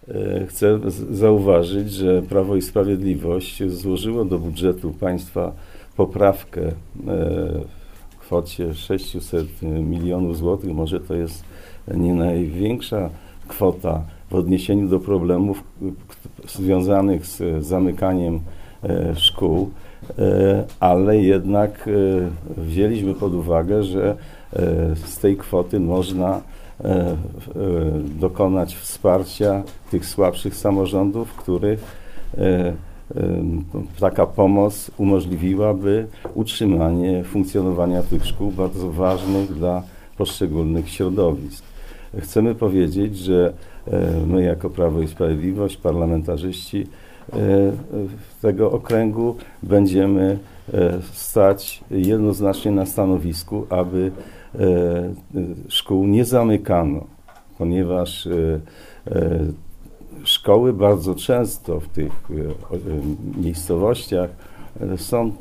chcę zauważyć, że Prawo i Sprawiedliwość złożyło do budżetu państwa poprawkę w kwocie 600 milionów złotych. Może to jest nie największa kwota w odniesieniu do problemów związanych z zamykaniem szkół, ale jednak wzięliśmy pod uwagę, że z tej kwoty można dokonać wsparcia tych słabszych samorządów, których taka pomoc umożliwiłaby utrzymanie funkcjonowania tych szkół bardzo ważnych dla poszczególnych środowisk. Chcemy powiedzieć, że my jako Prawo i Sprawiedliwość, parlamentarzyści tego okręgu będziemy stać jednoznacznie na stanowisku, aby szkół nie zamykano, ponieważ szkoły bardzo często w tych miejscowościach są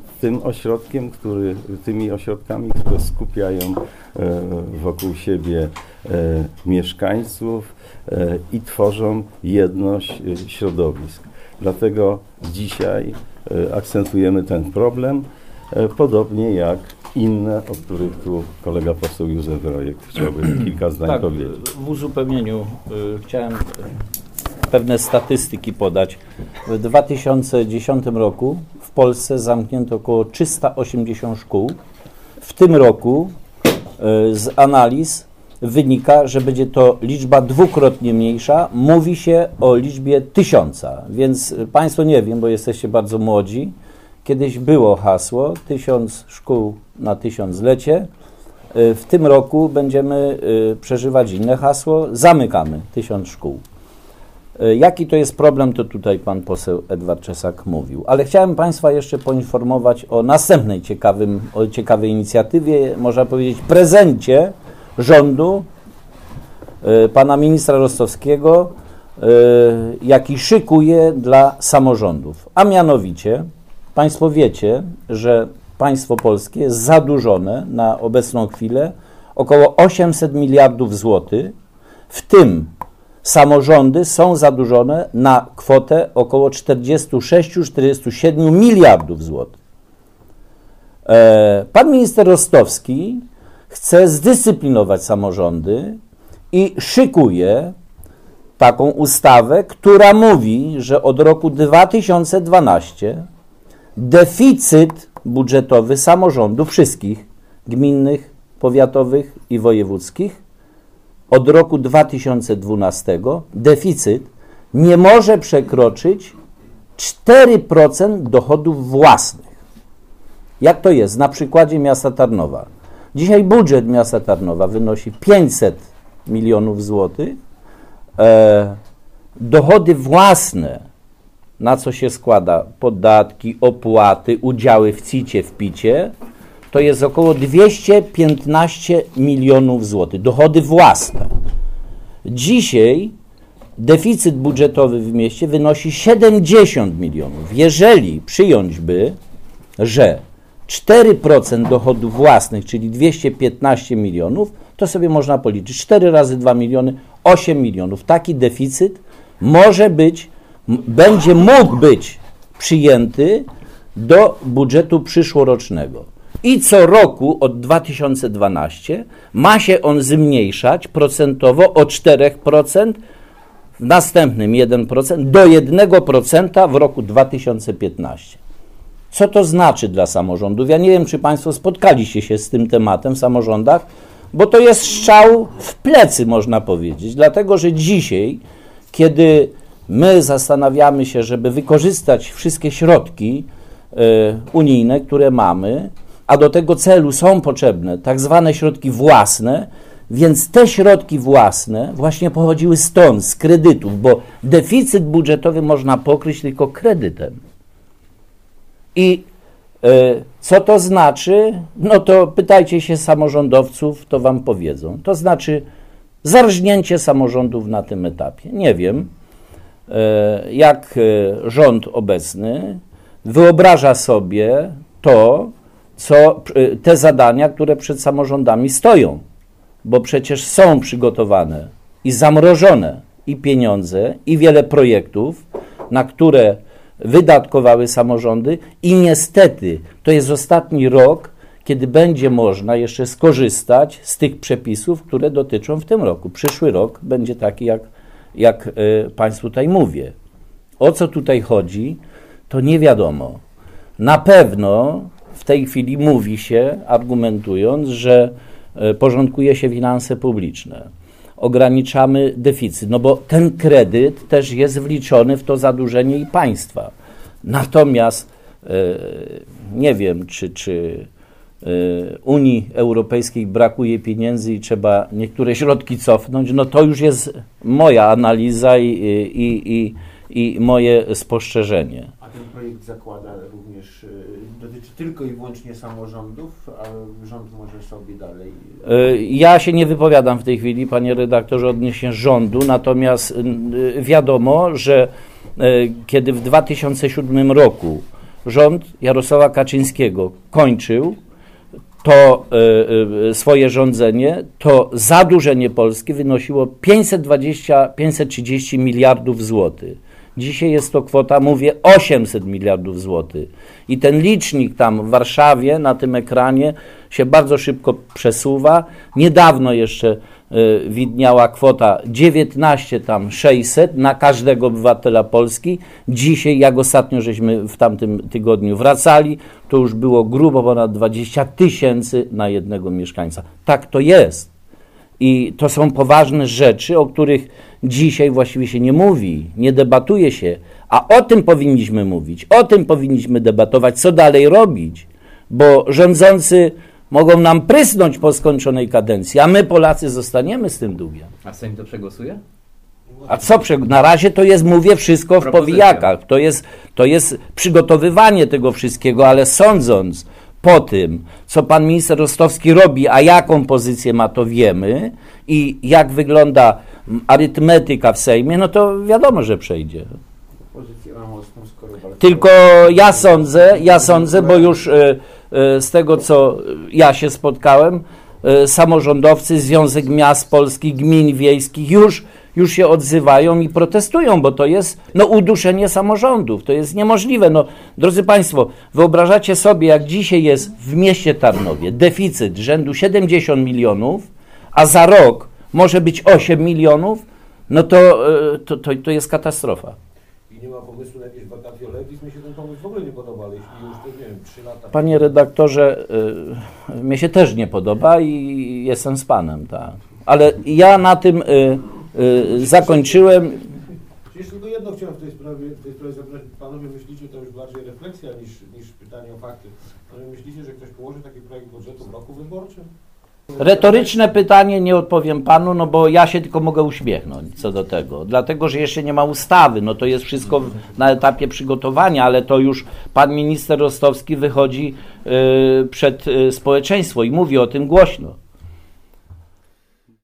tymi ośrodkami, które skupiają wokół siebie mieszkańców i tworzą jedność środowisk. Dlatego dzisiaj akcentujemy ten problem, podobnie jak inne, o których tu kolega poseł Józef Rojek chciałby kilka zdań powiedzieć. W uzupełnieniu chciałem pewne statystyki podać. W 2010 roku w Polsce zamknięto około 380 szkół. W tym roku z analiz wynika, że będzie to liczba dwukrotnie mniejsza. Mówi się o liczbie 1000, więc Państwo nie wiem, bo jesteście bardzo młodzi. Kiedyś było hasło 1000 szkół na 1000-lecie. W tym roku będziemy przeżywać inne hasło. Zamykamy 1000 szkół. Jaki to jest problem, to tutaj pan poseł Edward Czesak mówił. Ale chciałem Państwa jeszcze poinformować o następnej ciekawej inicjatywie, można powiedzieć prezencie rządu pana ministra Rostowskiego, jaki szykuje dla samorządów. A mianowicie, Państwo wiecie, że państwo polskie jest zadłużone na obecną chwilę około 800 miliardów złotych, w tym samorządy są zadłużone na kwotę około 46-47 miliardów złotych. Pan minister Rostowski chce zdyscyplinować samorządy i szykuje taką ustawę, która mówi, że od roku 2012 deficyt budżetowy samorządów wszystkich, gminnych, powiatowych i wojewódzkich, od roku 2012 deficyt nie może przekroczyć 4% dochodów własnych. Jak to jest? Na przykładzie miasta Tarnowa. Dzisiaj budżet miasta Tarnowa wynosi 500 milionów złotych. Dochody własne, na co się składa podatki, opłaty, udziały w CIT-cie, w PIT-cie, to jest około 215 milionów złotych. Dochody własne. Dzisiaj deficyt budżetowy w mieście wynosi 70 milionów. Jeżeli przyjąć by, że 4% dochodów własnych, czyli 215 milionów, to sobie można policzyć 4 razy 2 miliony, 8 milionów. Taki deficyt będzie mógł być przyjęty do budżetu przyszłorocznego. I co roku od 2012 ma się on zmniejszać procentowo o 4%, w następnym 1%, do 1% w roku 2015. Co to znaczy dla samorządów? Ja nie wiem, czy Państwo spotkaliście się z tym tematem w samorządach, bo to jest strzał w plecy, można powiedzieć. Dlatego, że dzisiaj, kiedy my zastanawiamy się, żeby wykorzystać wszystkie środki unijne, które mamy, a do tego celu są potrzebne tak zwane środki własne, więc te środki własne właśnie pochodziły stąd, z kredytów, bo deficyt budżetowy można pokryć tylko kredytem. I co to znaczy? No to pytajcie się samorządowców, to wam powiedzą. To znaczy zarżnięcie samorządów na tym etapie. Nie wiem, jak rząd obecny wyobraża sobie te zadania, które przed samorządami stoją, bo przecież są przygotowane i zamrożone i pieniądze i wiele projektów, na które wydatkowały samorządy i niestety to jest ostatni rok, kiedy będzie można jeszcze skorzystać z tych przepisów, które dotyczą w tym roku. Przyszły rok będzie taki, jak Państwu tutaj mówię. O co tutaj chodzi, to nie wiadomo. Na pewno w tej chwili mówi się, argumentując, że porządkuje się finanse publiczne. Ograniczamy deficyt, no bo ten kredyt też jest wliczony w to zadłużenie i państwa. Natomiast nie wiem, czy Unii Europejskiej brakuje pieniędzy i trzeba niektóre środki cofnąć, no to już jest moja analiza i moje spostrzeżenie. A ten projekt zakłada również, dotyczy tylko i wyłącznie samorządów, a rząd może sobie dalej... Ja się nie wypowiadam w tej chwili, panie redaktorze, odnośnie rządu, natomiast wiadomo, że kiedy w 2007 roku rząd Jarosława Kaczyńskiego kończył to swoje rządzenie, to zadłużenie Polski wynosiło 530 miliardów złotych. Dzisiaj jest to kwota, mówię, 800 miliardów złotych. I ten licznik tam w Warszawie na tym ekranie się bardzo szybko przesuwa. Niedawno jeszcze widniała kwota 19,600 na każdego obywatela Polski. Dzisiaj, jak ostatnio żeśmy w tamtym tygodniu wracali, to już było grubo ponad 20 000 na jednego mieszkańca. Tak to jest. I to są poważne rzeczy, o których dzisiaj właściwie się nie mówi, nie debatuje się, a o tym powinniśmy mówić, o tym powinniśmy debatować, co dalej robić, bo rządzący mogą nam prysnąć po skończonej kadencji, a my Polacy zostaniemy z tym długiem. A Sejm to przegłosuje? A co? Na razie to jest, mówię, wszystko w powijakach, to jest przygotowywanie tego wszystkiego, ale sądząc po tym, co pan minister Rostowski robi, a jaką pozycję ma, to wiemy i jak wygląda arytmetyka w Sejmie, no to wiadomo, że przejdzie. Pozycję ma mocną, skoro Tylko ja sądzę, bo już z tego, co ja się spotkałem, samorządowcy, Związek Miast Polskich, Gmin Wiejskich już się odzywają i protestują, bo to jest uduszenie samorządów. To jest niemożliwe. Drodzy Państwo, wyobrażacie sobie, jak dzisiaj jest w mieście Tarnowie deficyt rzędu 70 milionów, a za rok może być 8 milionów, no to jest katastrofa. I nie ma pomysłu na jakieś vacatio legis. Mi się ten pomysł w ogóle nie podoba, ale jeśli już, to nie wiem, 3 lata... Panie redaktorze, mnie się też nie podoba i jestem z panem, tak. Ale ja na tym zakończyłem. Jeszcze tylko jedno chciałem w tej sprawie zapytać. Panowie myślicie, to już bardziej refleksja niż pytanie o fakty. Panowie myślicie, że ktoś położy taki projekt budżetu w roku wyborczym? Retoryczne pytanie, nie odpowiem panu, bo ja się tylko mogę uśmiechnąć co do tego. Dlatego, że jeszcze nie ma ustawy, to jest wszystko na etapie przygotowania, ale to już pan minister Rostowski wychodzi przed społeczeństwo i mówi o tym głośno.